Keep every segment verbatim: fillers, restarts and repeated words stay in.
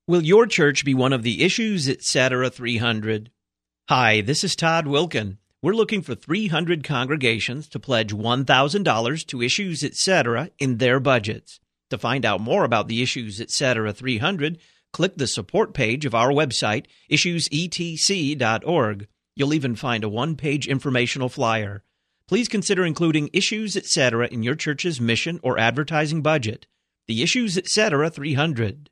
Will your church be one of the Issues Etc. three hundred? Hi, this is Todd Wilkin. We're looking for three hundred congregations to pledge one thousand dollars to Issues Etc. in their budgets. To find out more about the Issues Etc. three hundred, click the support page of our website, issues e t c dot org. You'll even find a one-page informational flyer. Please consider including Issues Etc. in your church's mission or advertising budget. The Issues Etc. three hundred.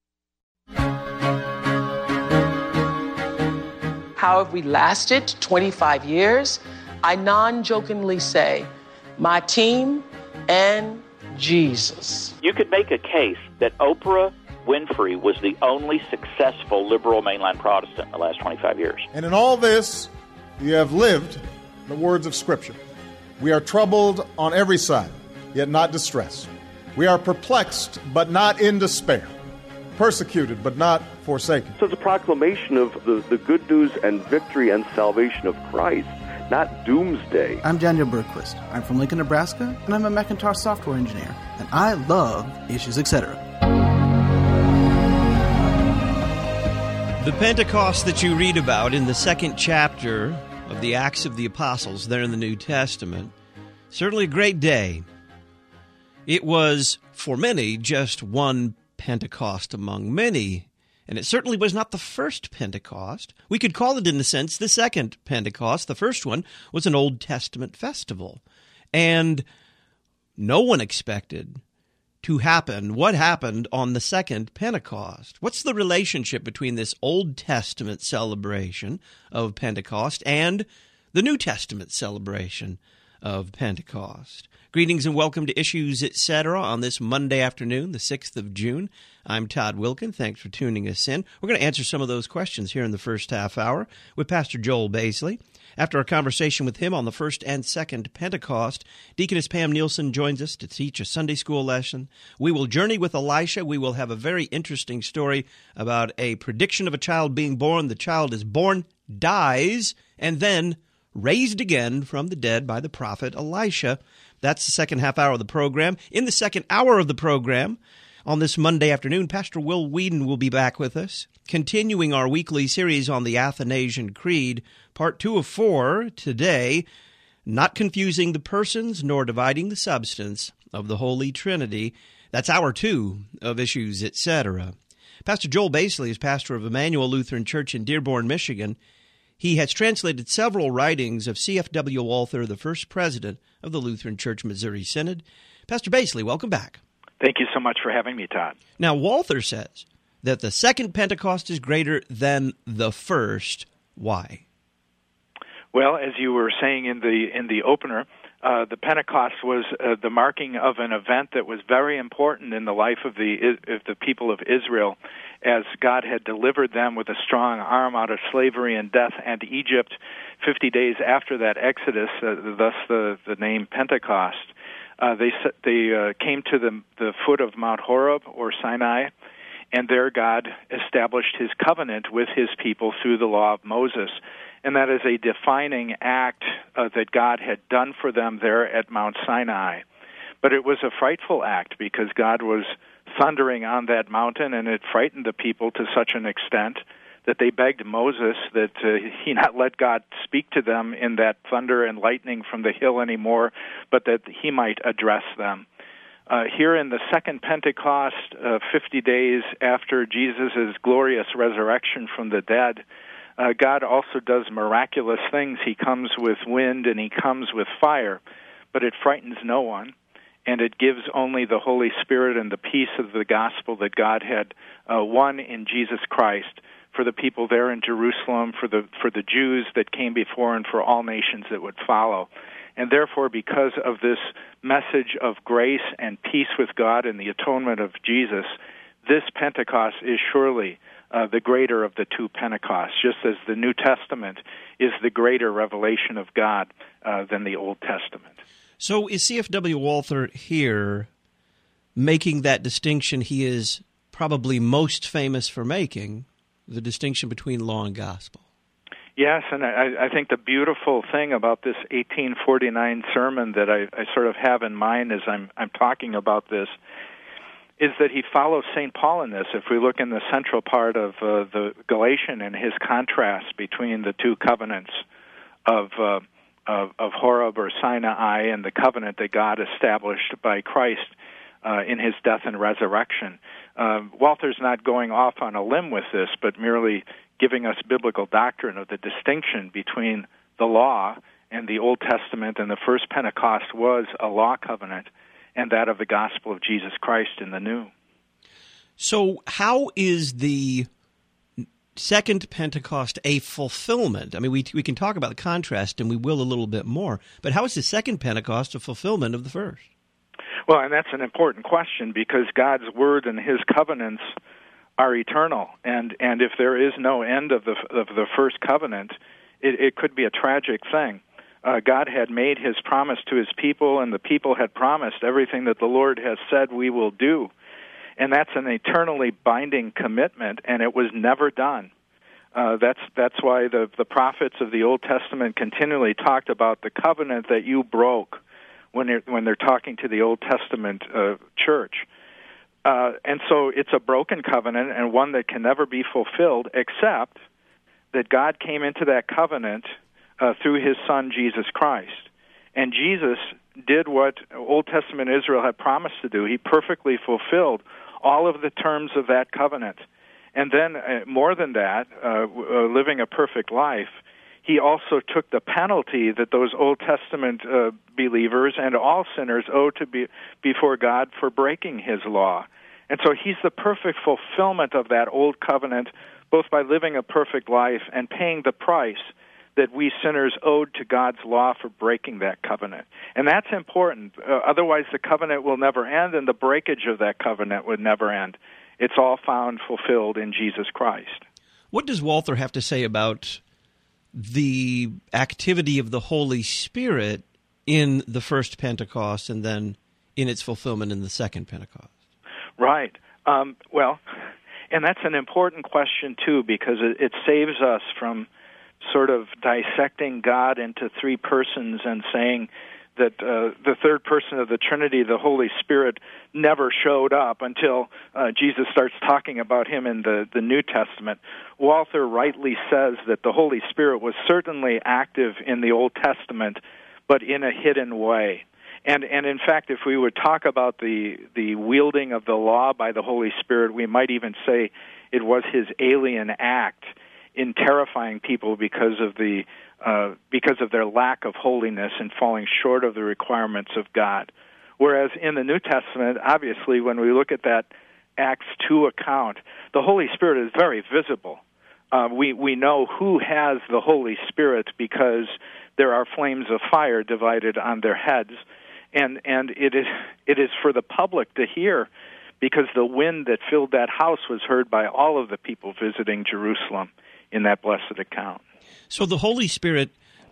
How have we lasted twenty-five years? I non-jokingly say, my team and Jesus. You could make a case that Oprah Winfrey was the only successful liberal mainline Protestant in the last twenty-five years. And in all this, you have lived the words of Scripture. We are troubled on every side, yet not distressed. We are perplexed, but not in despair. Persecuted, but not forsaken. So it's a proclamation of the, the good news and victory and salvation of Christ, not doomsday. I'm Daniel Bergquist. I'm from Lincoln, Nebraska, and I'm a Macintosh software engineer. And I love Issues Etc. The Pentecost that you read about in the second chapter of the Acts of the Apostles there in the New Testament, certainly a great day. It was, for many, just one Pentecost among many, and it certainly was not the first Pentecost. We could call it, in a sense, the second Pentecost. The first one was an Old Testament festival, and no one expected to happen what happened on the second Pentecost. What's the relationship between this Old Testament celebration of Pentecost and the New Testament celebration of Pentecost? Greetings and welcome to Issues Etc. on this Monday afternoon, the sixth of June. I'm Todd Wilkin. Thanks for tuning us in. We're going to answer some of those questions here in the first half hour with Pastor Joel Baisley. After our conversation with him on the first and second Pentecost, Deaconess Pam Nielsen joins us to teach a Sunday school lesson. We will journey with Elisha. We will have a very interesting story about a prediction of a child being born. The child is born, dies, and then raised again from the dead by the prophet Elisha. That's the second half hour of the program. In the second hour of the program, on this Monday afternoon, Pastor Will Whedon will be back with us, continuing our weekly series on the Athanasian Creed, part two of four today, not confusing the persons nor dividing the substance of the Holy Trinity. That's hour two of Issues Etc. Pastor Joel Baisley is pastor of Emmanuel Lutheran Church in Dearborn, Michigan. He has translated several writings of C F W Walther, the first president of the Lutheran Church Missouri Synod. Pastor Baisley, welcome back. Thank you so much for having me, Todd. Now, Walther says that the second Pentecost is greater than the first. Why? Well, as you were saying in the in the opener, uh, the Pentecost was uh, the marking of an event that was very important in the life of the of the people of Israel, as God had delivered them with a strong arm out of slavery and death and Egypt fifty days after that Exodus, uh, thus the, the name Pentecost. Uh, they they uh, came to the, the foot of Mount Horeb, or Sinai, and there God established his covenant with his people through the law of Moses. And that is a defining act uh, that God had done for them there at Mount Sinai. But it was a frightful act because God was thundering on that mountain, and it frightened the people to such an extent that they begged Moses that uh, he not let God speak to them in that thunder and lightning from the hill anymore, but that he might address them. Uh, here in the second Pentecost, uh, fifty days after Jesus' glorious resurrection from the dead, uh, God also does miraculous things. He comes with wind and he comes with fire, but it frightens no one. And it gives only the Holy Spirit and the peace of the gospel that God had uh, won in Jesus Christ for the people there in Jerusalem, for the for the Jews that came before, and for all nations that would follow. And therefore, because of this message of grace and peace with God and the atonement of Jesus, this Pentecost is surely uh, the greater of the two Pentecosts, just as the New Testament is the greater revelation of God uh, than the Old Testament. So is C F W Walther here making that distinction he is probably most famous for making, the distinction between law and gospel? Yes, and I, I think the beautiful thing about this eighteen forty-nine sermon that I, I sort of have in mind as I'm I'm talking about this is that he follows Saint Paul in this. If we look in the central part of uh, the Galatian and his contrast between the two covenants of, uh, of of Horeb or Sinai and the covenant that God established by Christ uh, in his death and resurrection, uh, Walther's not going off on a limb with this, but merely giving us biblical doctrine of the distinction between the law and the Old Testament, and the first Pentecost was a law covenant, and that of the gospel of Jesus Christ in the new. So how is the second Pentecost a fulfillment? I mean, we we can talk about the contrast, and we will a little bit more, but how is the second Pentecost a fulfillment of the first? Well, and that's an important question, because God's word and his covenants are eternal, and, and if there is no end of the of the first covenant, it, it could be a tragic thing. Uh, God had made his promise to his people, and the people had promised everything that the Lord has said we will do. And that's an eternally binding commitment, and it was never done. Uh, that's that's why the, the prophets of the Old Testament continually talked about the covenant that you broke when they're, when they're talking to the Old Testament uh, church. Uh, and so it's a broken covenant, and one that can never be fulfilled, except that God came into that covenant Uh, through his Son, Jesus Christ. And Jesus did what Old Testament Israel had promised to do. He perfectly fulfilled all of the terms of that covenant. And then, uh, more than that, uh, uh, living a perfect life, he also took the penalty that those Old Testament uh, believers and all sinners owe to be before God for breaking his law. And so he's the perfect fulfillment of that old covenant, both by living a perfect life and paying the price that we sinners owed to God's law for breaking that covenant. And that's important. Uh, otherwise, the covenant will never end, and the breakage of that covenant would never end. It's all found fulfilled in Jesus Christ. What does Walther have to say about the activity of the Holy Spirit in the first Pentecost and then in its fulfillment in the second Pentecost? Right. Um, well, and that's an important question, too, because it, it saves us from sort of dissecting God into three persons and saying that uh, the third person of the Trinity, the Holy Spirit, never showed up until uh, Jesus starts talking about him in the, the New Testament. Walther rightly says that the Holy Spirit was certainly active in the Old Testament, but in a hidden way. And and in fact, if we would talk about the, the wielding of the law by the Holy Spirit, we might even say it was his alien act in terrifying people because of the uh, because of their lack of holiness and falling short of the requirements of God. Whereas in the New Testament, obviously, when we look at that Acts two account, the Holy Spirit is very visible. Uh, we we know who has the Holy Spirit because there are flames of fire divided on their heads, and and it is it is for the public to hear, because the wind that filled that house was heard by all of the people visiting Jerusalem in that blessed account. So the Holy Spirit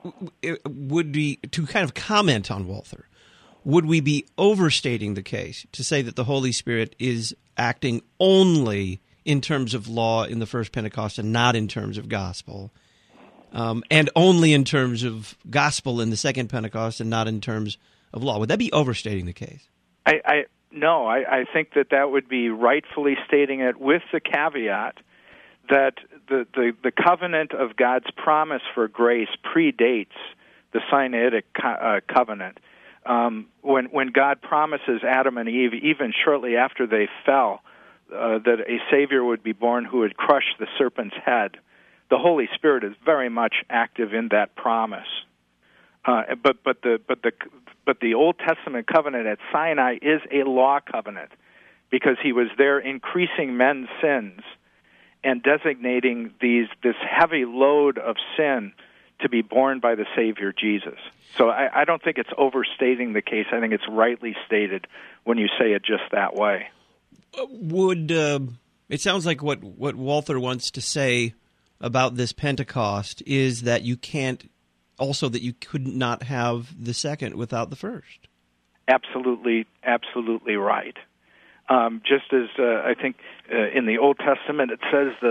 would be, to kind of comment on Walther, would we be overstating the case to say that the Holy Spirit is acting only in terms of law in the first Pentecost and not in terms of gospel, um, and only in terms of gospel in the second Pentecost and not in terms of law? Would that be overstating the case? I, I no, I, I think that that would be rightfully stating it, with the caveat that the, the, the covenant of God's promise for grace predates the Sinaitic co- uh, covenant. Um, when when God promises Adam and Eve, even shortly after they fell, uh, that a Savior would be born who would crush the serpent's head, the Holy Spirit is very much active in that promise. Uh, but but the but the but the Old Testament covenant at Sinai is a law covenant, because he was there increasing men's sins and designating these this heavy load of sin to be borne by the Savior Jesus. So I, I don't think it's overstating the case. I think it's rightly stated when you say it just that way. Would uh, it sounds like what, what Walther wants to say about this Pentecost is that you can't, also that you could not have the second without the first. Absolutely, absolutely right. Um, just as uh, I think uh, in the Old Testament it says the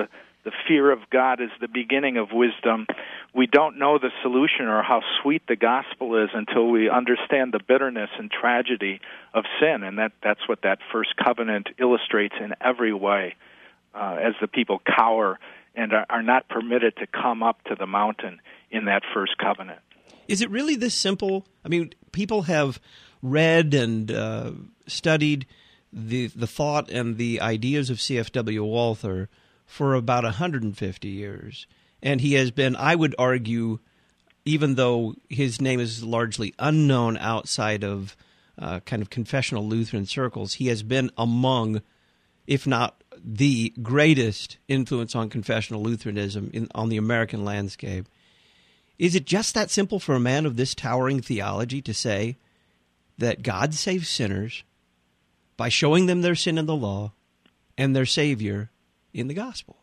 the fear of God is the beginning of wisdom. We don't know the solution or how sweet the gospel is until we understand the bitterness and tragedy of sin, and that, that's what that first covenant illustrates in every way, uh, as the people cower and are, are not permitted to come up to the mountain in that first covenant. Is it really this simple? I mean, people have read and uh, studied the the thought and the ideas of C F W Walther for about one hundred fifty years. And he has been, I would argue, even though his name is largely unknown outside of uh, kind of confessional Lutheran circles, he has been among, if not the greatest influence on confessional Lutheranism in, on the American landscape. Is it just that simple for a man of this towering theology to say that God saves sinners by showing them their sin in the law and their Savior in the gospel?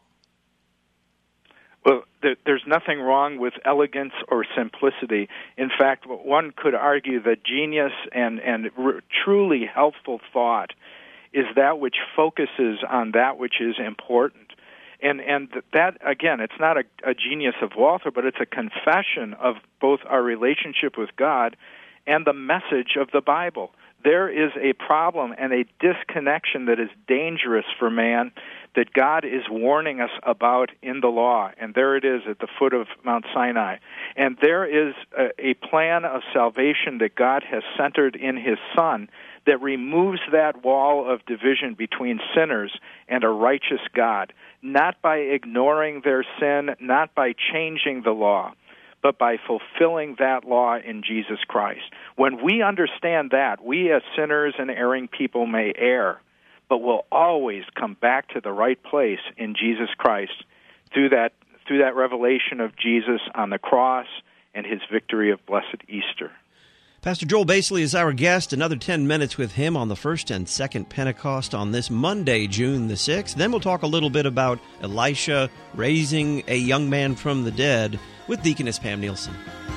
Well, there, there's nothing wrong with elegance or simplicity. In fact, one could argue that genius and, and r- truly helpful thought is that which focuses on that which is important. And and that, again, it's not a, a genius of Walther, but it's a confession of both our relationship with God and the message of the Bible. There is a problem and a disconnection that is dangerous for man that God is warning us about in the law. And there it is at the foot of Mount Sinai. And there is a, a plan of salvation that God has centered in His Son that removes that wall of division between sinners and a righteous God, not by ignoring their sin, not by changing the law, but by fulfilling that law in Jesus Christ. When we understand that, we as sinners and erring people may err, but will always come back to the right place in Jesus Christ through that through that revelation of Jesus on the cross and His victory of blessed Easter. Pastor Joel Basely is our guest. Another ten minutes with him on the first and second Pentecost on this Monday, June the sixth. Then we'll talk a little bit about Elisha raising a young man from the dead with Deaconess Pam Nielsen.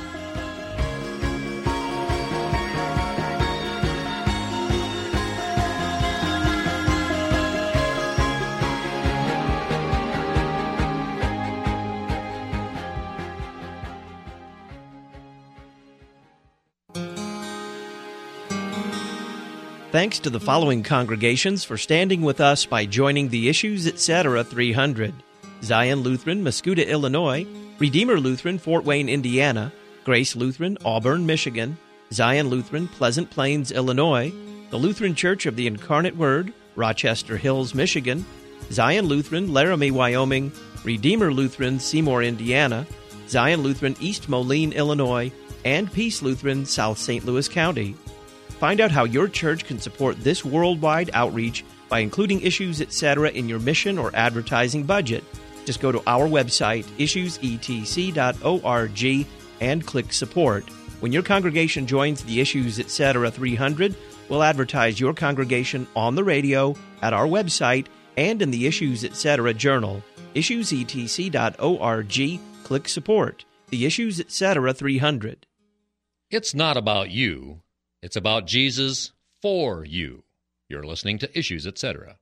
Thanks to the following congregations for standing with us by joining the Issues Etc. three hundred. Zion Lutheran, Mascoutah, Illinois; Redeemer Lutheran, Fort Wayne, Indiana; Grace Lutheran, Auburn, Michigan; Zion Lutheran, Pleasant Plains, Illinois; the Lutheran Church of the Incarnate Word, Rochester Hills, Michigan; Zion Lutheran, Laramie, Wyoming; Redeemer Lutheran, Seymour, Indiana; Zion Lutheran, East Moline, Illinois; and Peace Lutheran, South Saint Louis County. Find out how your church can support this worldwide outreach by including Issues Etc. in your mission or advertising budget. Just go to our website, issues e t c dot org, and click Support. When your congregation joins the Issues Etc. three hundred, we'll advertise your congregation on the radio, at our website, and in the Issues Etc. journal. issues e t c dot org, click Support. The Issues Etc. three hundred. It's not about you. It's about Jesus for you. You're listening to Issues Etc.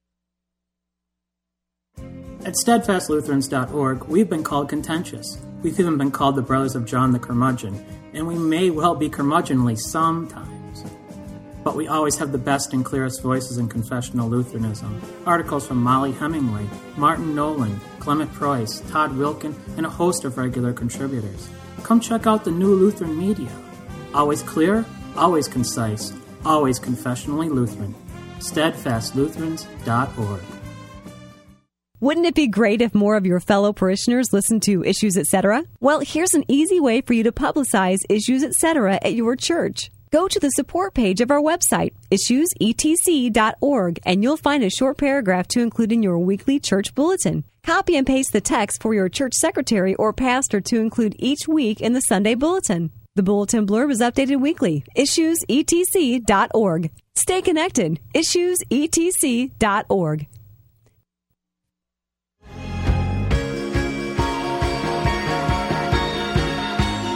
At steadfast lutherans dot org, we've been called contentious. We've even been called the Brothers of John the Curmudgeon, and we may well be curmudgeonly sometimes. But we always have the best and clearest voices in confessional Lutheranism. Articles from Molly Hemingway, Martin Nolan, Clement Preuss, Todd Wilkin, and a host of regular contributors. Come check out the new Lutheran media. Always clear, always concise, always confessionally Lutheran. steadfast lutherans dot org. Wouldn't it be great if more of your fellow parishioners listened to Issues Etc.? Well, here's an easy way for you to publicize Issues Etc. at your church. Go to the support page of our website, issues e t c dot org, and you'll find a short paragraph to include in your weekly church bulletin. Copy and paste the text for your church secretary or pastor to include each week in the Sunday bulletin. The bulletin blurb is updated weekly. issues e t c dot org. Stay connected. issues e t c dot org.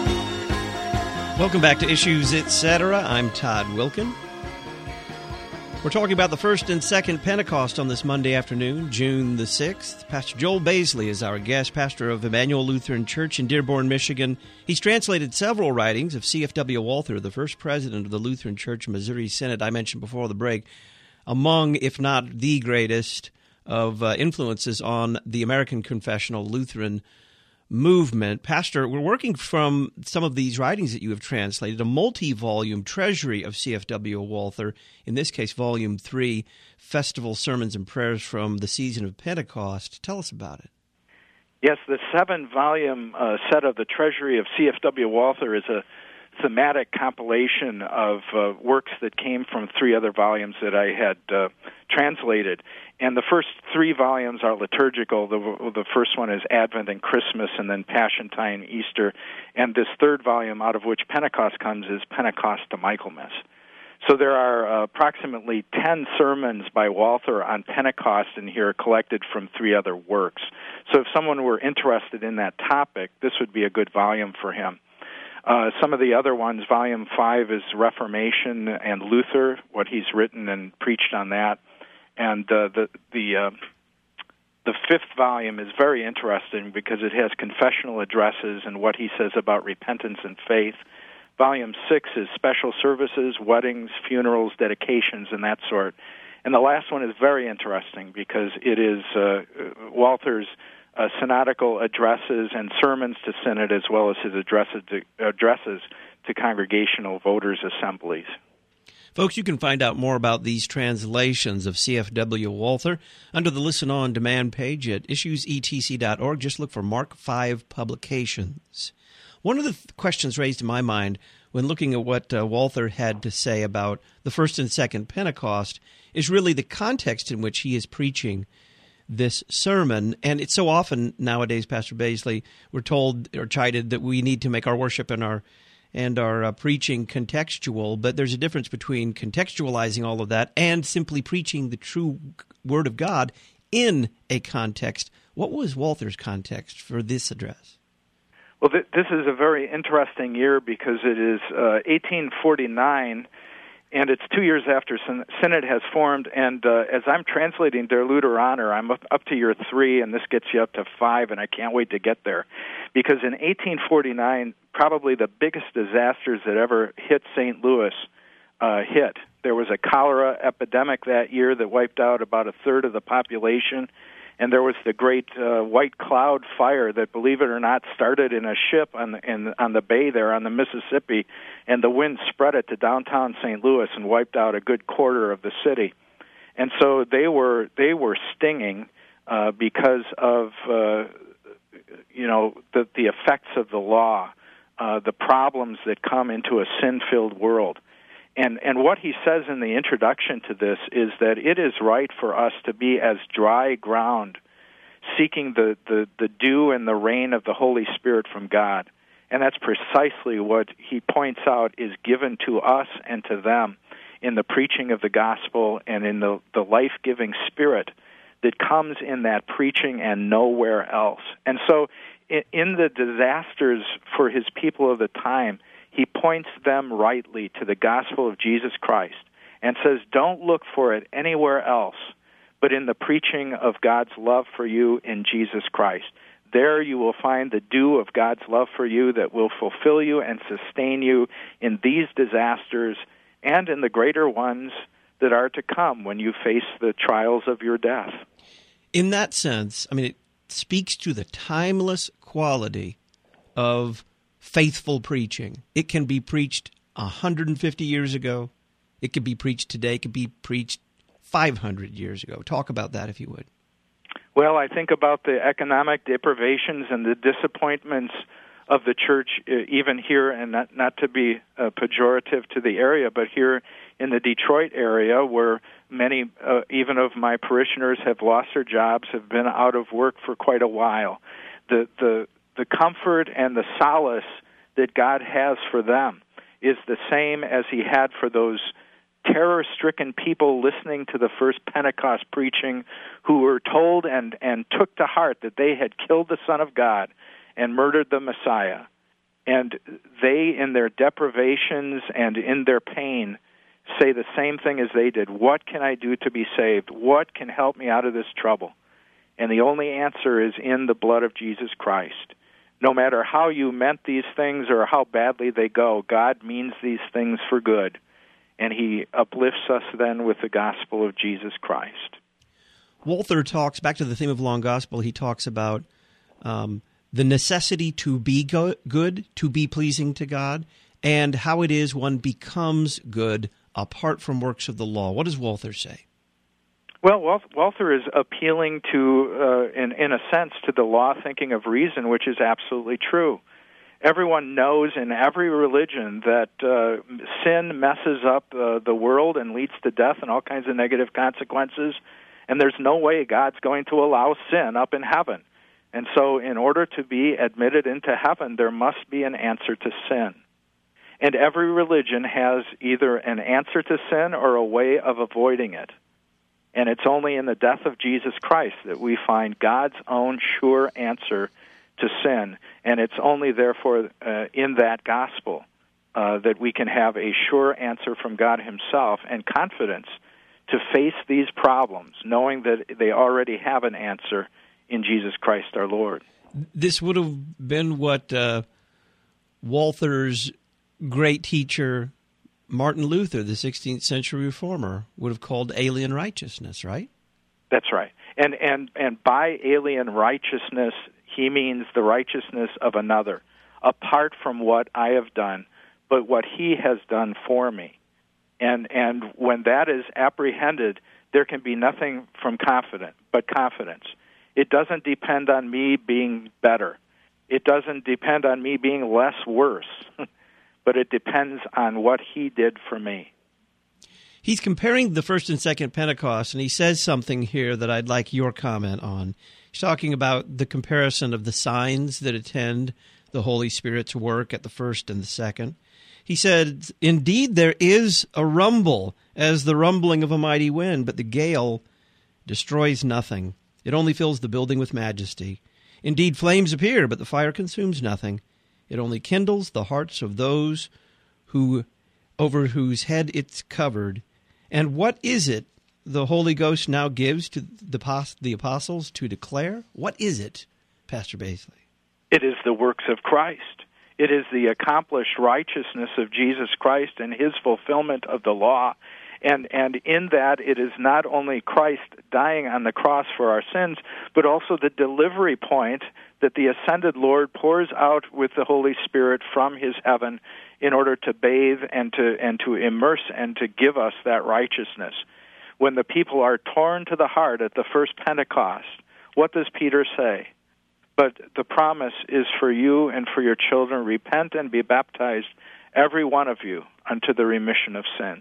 Welcome back to Issues Etc. I'm Todd Wilkin. We're talking about the first and second Pentecost on this Monday afternoon, June the sixth. Pastor Joel Baisley is our guest, pastor of Emmanuel Lutheran Church in Dearborn, Michigan. He's translated several writings of C F W Walther, the first president of the Lutheran Church Missouri Synod, I mentioned before the break, among, if not the greatest, of uh, influences on the American confessional Lutheran movement. Pastor, we're working from some of these writings that you have translated, a multi-volume treasury of C F W Walther, in this case, Volume three, Festival Sermons and Prayers from the Season of Pentecost. Tell us about it. Yes, the seven-volume uh, set of the treasury of C F W Walther is a thematic compilation of uh, works that came from three other volumes that I had uh, translated. And the first three volumes are liturgical. The, the first one is Advent and Christmas, and then Passiontide, Easter. And this third volume, out of which Pentecost comes, is Pentecost to Michaelmas. So there are uh, approximately ten sermons by Walther on Pentecost in here, collected from three other works. So if someone were interested in that topic, this would be a good volume for him. Uh, some of the other ones, Volume five is Reformation and Luther, what he's written and preached on that. And uh, the the uh, the fifth volume is very interesting because it has confessional addresses and what he says about repentance and faith. Volume six is special services, weddings, funerals, dedications, and that sort. And the last one is very interesting because it is uh, Walther's uh, synodical addresses and sermons to synod, as well as his addresses to, addresses to congregational voters' assemblies. Folks, you can find out more about these translations of C F W Walther under the Listen On Demand page at issues e t c dot org. Just look for Mark five Publications. One of the th- questions raised in my mind when looking at what uh, Walther had to say about the first and second Pentecost is really the context in which he is preaching this sermon. And it's so often nowadays, Pastor Baisley, we're told or chided that we need to make our worship and our and our uh, preaching contextual, but there's a difference between contextualizing all of that and simply preaching the true Word of God in a context. What was Walther's context for this address? Well, th- this is a very interesting year because it is uh, eighteen forty-nine, and it's two years after Syn- Synod has formed, and uh, as I'm translating Der Lutheraner, I'm up, up to year three, and this gets you up to five, and I can't wait to get there. Because in eighteen forty-nine, probably the biggest disasters that ever hit Saint Louis uh, hit. There was a cholera epidemic that year that wiped out about a third of the population, and there was the great uh, White Cloud fire that, believe it or not, started in a ship on the, in, on the bay there on the Mississippi, and the wind spread it to downtown Saint Louis and wiped out a good quarter of the city. And so they were they were stinging uh, because of uh, you know the the effects of the law, uh, the problems that come into a sin-filled world. And and what he says in the introduction to this is that it is right for us to be as dry ground, seeking the, the, the dew and the rain of the Holy Spirit from God. And that's precisely what he points out is given to us and to them in the preaching of the gospel and in the, the life-giving spirit that comes in that preaching and nowhere else. And so in, in the disasters for his people of the time, he points them rightly to the gospel of Jesus Christ and says, don't look for it anywhere else but in the preaching of God's love for you in Jesus Christ. There you will find the dew of God's love for you that will fulfill you and sustain you in these disasters and in the greater ones that are to come when you face the trials of your death. In that sense, I mean, it speaks to the timeless quality of faithful preaching. It can be preached one hundred fifty years ago. It could be preached today. It could be preached five hundred years ago. Talk about that, if you would. Well, I think about the economic deprivations and the disappointments of the church, even here, and not, not to be uh, pejorative to the area, but here in the Detroit area, where many, uh, even of my parishioners, have lost their jobs, have been out of work for quite a while. The the The comfort and the solace that God has for them is the same as he had for those terror-stricken people listening to the first Pentecost preaching who were told and, and took to heart that they had killed the Son of God and murdered the Messiah. And they, in their deprivations and in their pain, say the same thing as they did. What can I do to be saved? What can help me out of this trouble? And the only answer is in the blood of Jesus Christ. No matter how you meant these things or how badly they go, God means these things for good. And he uplifts us then with the gospel of Jesus Christ. Walther talks, back to the theme of long gospel, he talks about um, the necessity to be go- good, to be pleasing to God, and how it is one becomes good apart from works of the law. What does Walther say? Well, Walther is appealing to, uh, in, in a sense, to the law thinking of reason, which is absolutely true. Everyone knows in every religion that uh, sin messes up uh, the world and leads to death and all kinds of negative consequences, and there's no way God's going to allow sin up in heaven. And so in order to be admitted into heaven, there must be an answer to sin. And every religion has either an answer to sin or a way of avoiding it. And it's only in the death of Jesus Christ that we find God's own sure answer to sin. And it's only, therefore, uh, in that gospel uh, that we can have a sure answer from God himself and confidence to face these problems, knowing that they already have an answer in Jesus Christ our Lord. This would have been what uh, Walther's great teacher, Martin Luther, the sixteenth century reformer, would have called alien righteousness, right? That's right. And and and by alien righteousness, he means the righteousness of another, apart from what I have done, but what he has done for me. And and when that is apprehended, there can be nothing from confident but confidence. It doesn't depend on me being better. It doesn't depend on me being less worse. But it depends on what he did for me. He's comparing the first and second Pentecost, and he says something here that I'd like your comment on. He's talking about the comparison of the signs that attend the Holy Spirit's work at the first and the second. He said, "Indeed, there is a rumble, as the rumbling of a mighty wind, but the gale destroys nothing. It only fills the building with majesty. Indeed, flames appear, but the fire consumes nothing. It only kindles the hearts of those who, over whose head it's covered. And what is it the Holy Ghost now gives to the, the apostles to declare? What is it, Pastor Baisley?" It is the works of Christ. It is the accomplished righteousness of Jesus Christ and his fulfillment of the law. And and in that, it is not only Christ dying on the cross for our sins, but also the delivery point that the ascended Lord pours out with the Holy Spirit from his heaven in order to bathe and to and to immerse and to give us that righteousness. When the people are torn to the heart at the first Pentecost, what does Peter say? "But the promise is for you and for your children. Repent and be baptized, every one of you, unto the remission of sins."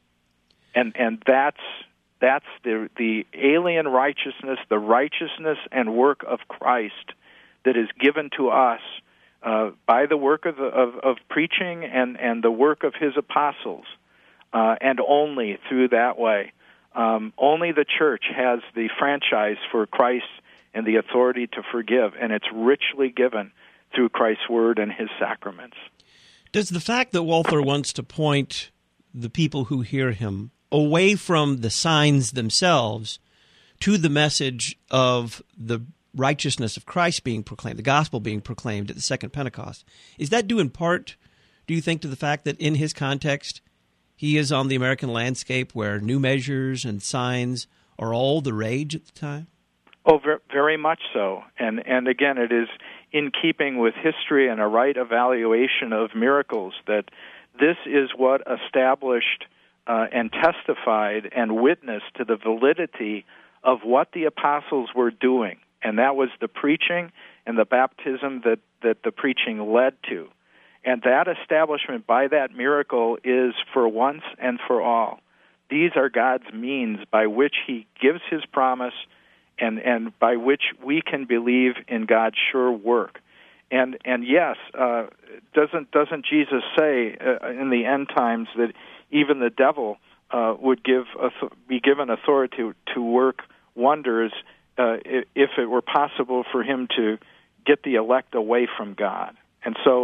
And and that's that's the the alien righteousness, the righteousness and work of Christ that is given to us uh, by the work of, of of preaching and and the work of his apostles, uh, and only through that way. Um, only the church has the franchise for Christ and the authority to forgive, and it's richly given through Christ's word and his sacraments. Does the fact that Walther wants to point the people who hear him away from the signs themselves to the message of the righteousness of Christ being proclaimed, the gospel being proclaimed at the second Pentecost, is that due in part, do you think, to the fact that in his context, he is on the American landscape where new measures and signs are all the rage at the time? Oh, very much so. And and again, it is in keeping with history and a right evaluation of miracles that this is what established uh, and testified and witnessed to the validity of what the apostles were doing. And that was the preaching and the baptism that, that the preaching led to. And that establishment by that miracle is for once and for all. These are God's means by which he gives his promise and, and by which we can believe in God's sure work. And and yes, uh, doesn't doesn't Jesus say uh, in the end times that even the devil uh, would give be given authority to, to work wonders uh, if it were possible for him to get the elect away from God? And so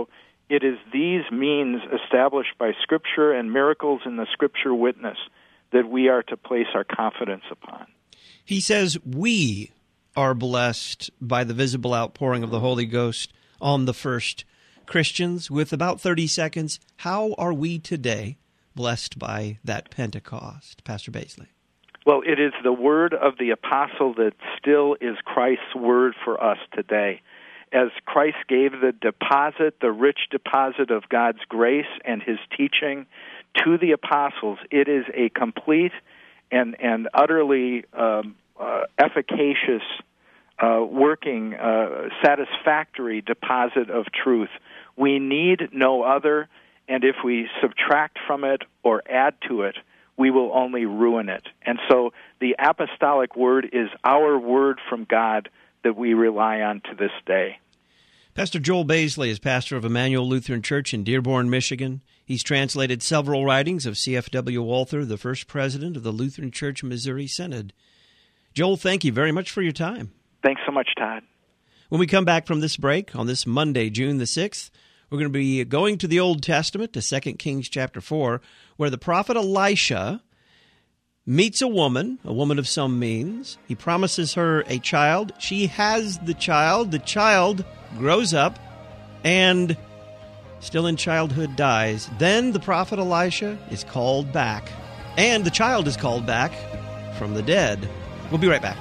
It is these means established by Scripture and miracles in the Scripture witness that we are to place our confidence upon. He says we are blessed by the visible outpouring of the Holy Ghost on the first Christians. With about thirty seconds, how are we today blessed by that Pentecost? Pastor Baisley. Well, it is the word of the apostle that still is Christ's word for us today. As Christ gave the deposit, the rich deposit of God's grace and his teaching to the apostles, it is a complete and, and utterly um, uh, efficacious, uh, working, uh, satisfactory deposit of truth. We need no other, and if we subtract from it or add to it, we will only ruin it. And so the apostolic word is our word from God that we rely on to this day. Pastor Joel Baisley is pastor of Emmanuel Lutheran Church in Dearborn, Michigan. He's translated several writings of C F W Walther, the first president of the Lutheran Church Missouri Synod. Joel, thank you very much for your time. Thanks so much, Todd. When we come back from this break on this Monday, June the sixth, we're going to be going to the Old Testament, to Second Kings chapter four, where the prophet Elisha meets a woman, a woman of some means. He promises her a child. She has the child. The child grows up and, still in childhood, dies. Then the prophet Elisha is called back, and the child is called back from the dead. We'll be right back.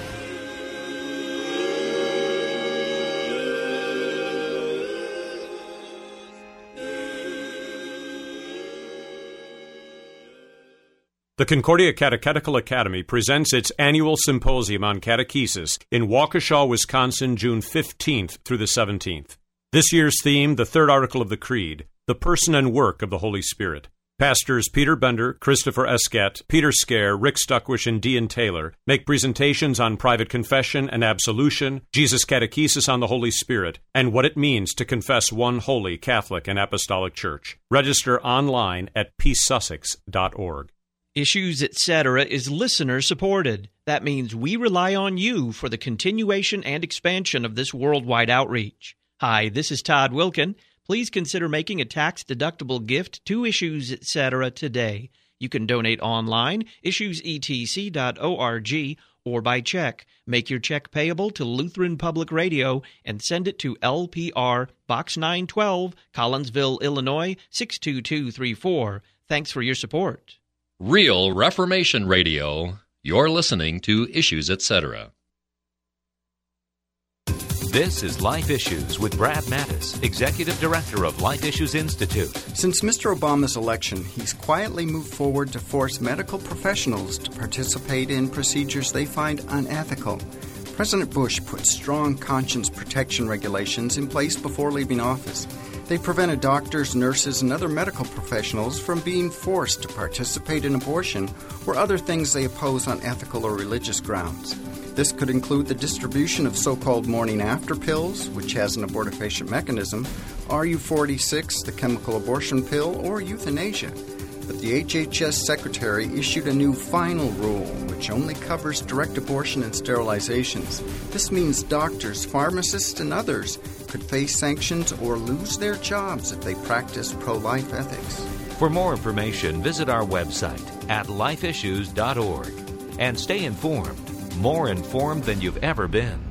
The Concordia Catechetical Academy presents its annual symposium on catechesis in Waukesha, Wisconsin, June fifteenth through the seventeenth. This year's theme, the third article of the Creed, the person and work of the Holy Spirit. Pastors Peter Bender, Christopher Esquette, Peter Scare, Rick Stuckwish, and Dean Taylor make presentations on private confession and absolution, Jesus' catechesis on the Holy Spirit, and what it means to confess one holy Catholic and Apostolic Church. Register online at peace sussex dot org. Issues, et cetera is listener-supported. That means we rely on you for the continuation and expansion of this worldwide outreach. Hi, this is Todd Wilkin. Please consider making a tax-deductible gift to Issues, et cetera today. You can donate online, issues e t c dot org, or by check. Make your check payable to Lutheran Public Radio and send it to L P R, Box nine twelve, Collinsville, Illinois, six two two three four. Thanks for your support. Real Reformation Radio. You're listening to Issues, et cetera. This is Life Issues with Brad Mattis, Executive Director of Life Issues Institute. Since Mister Obama's election, he's quietly moved forward to force medical professionals to participate in procedures they find unethical. President Bush put strong conscience protection regulations in place before leaving office. They prevented doctors, nurses, and other medical professionals from being forced to participate in abortion or other things they oppose on ethical or religious grounds. This could include the distribution of so-called morning after pills, which has an abortifacient mechanism, R U forty-six, the chemical abortion pill, or euthanasia. But the H H S Secretary issued a new final rule, which only covers direct abortion and sterilizations. This means doctors, pharmacists, and others could face sanctions or lose their jobs if they practice pro-life ethics. For more information, visit our website at life issues dot org and stay informed, more informed than you've ever been.